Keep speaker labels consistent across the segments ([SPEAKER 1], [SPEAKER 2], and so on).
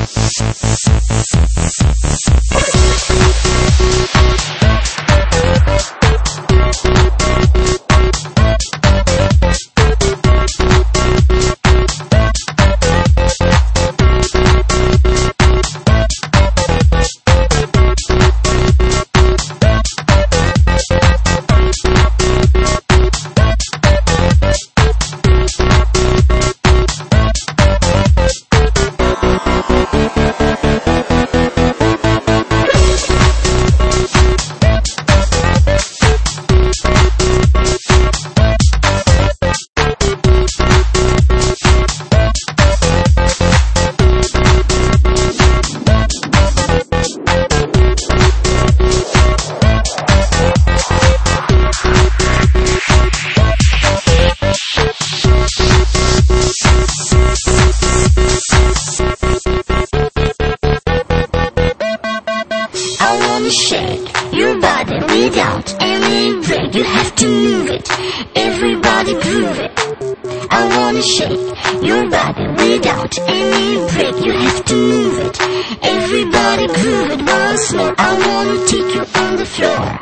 [SPEAKER 1] Shake your body without any break. You have to move it, everybody groove it. I wanna shake your body without any break. You have to move it, everybody groove it. Once more, I wanna take you on the floor.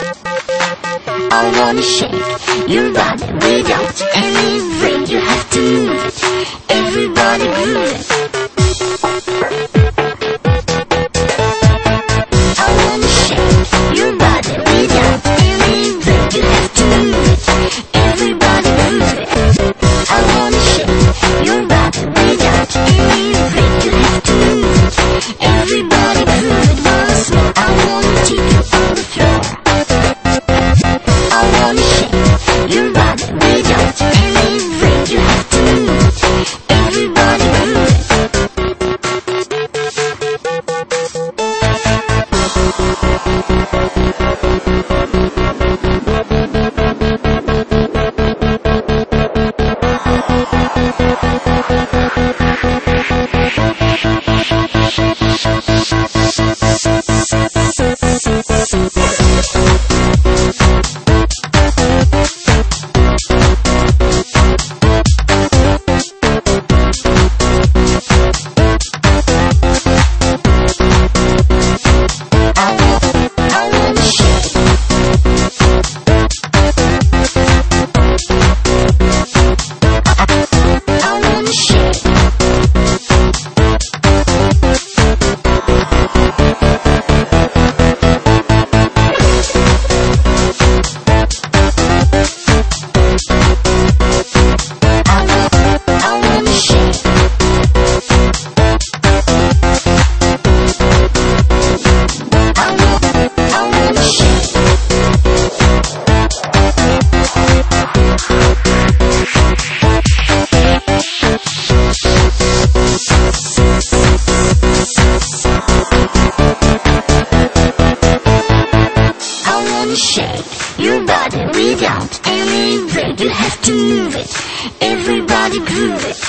[SPEAKER 1] I wanna shake your body without any break. You have to move it, everybody groove it. Your body without any break. You have to move it, everybody move it. I wanna shake your body without any break. You have to move it, everybody move it. Once more, I wanna take you on the floor. I wanna shake your body without any break. You have to move it, everybody move it. Shake your body without any break. You have to move it, everybody groove it.